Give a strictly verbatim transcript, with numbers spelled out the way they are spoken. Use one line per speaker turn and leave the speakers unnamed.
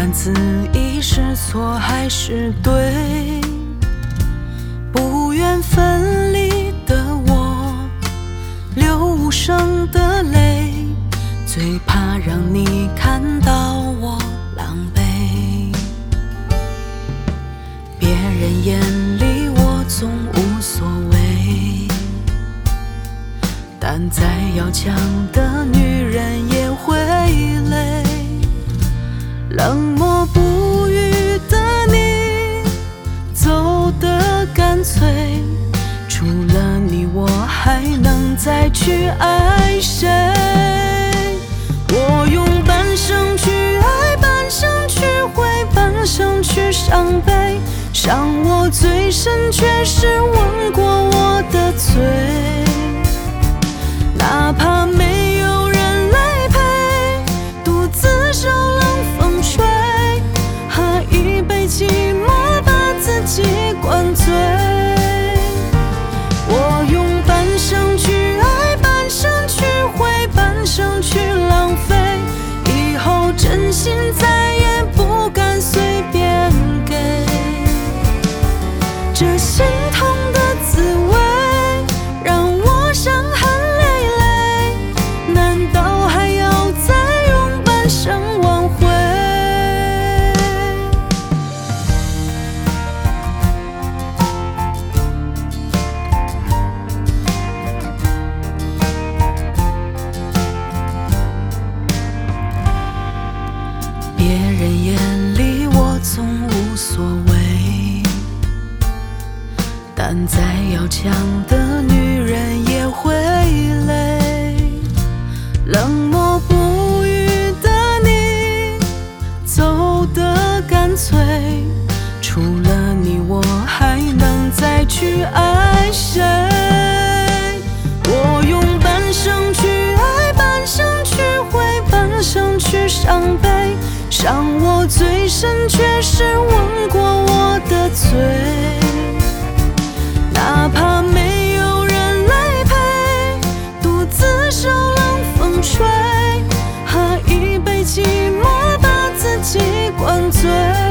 管自己是错还是对，不愿分离的我流无声的泪，最怕让你看到我狼狈。别人眼里我总无所谓，但再要强的女人也会累。冷漠不语的你走得干脆，除了你我还能再去爱谁？我用半生去爱，半生去回，半生去伤悲，伤我最深却是吻过我的嘴。哪怕没有人来陪，独自受冷风吹，喝一杯寂寞把自己灌醉。我用半生去爱，半生去回，半生去浪费，以后真心再也不敢随便给。这心痛的滋味让我伤痕累累，难道还要再用半生挽回？别人眼里我总无所谓，但再要强的女人也会累。冷漠不语的你走得干脆，除了你我还能再去爱谁？我用半生去爱，半生去回，半生去伤悲，伤我最深却是吻过我的嘴。哪怕没有人来陪，独自受冷风吹，喝一杯寂寞把自己灌醉。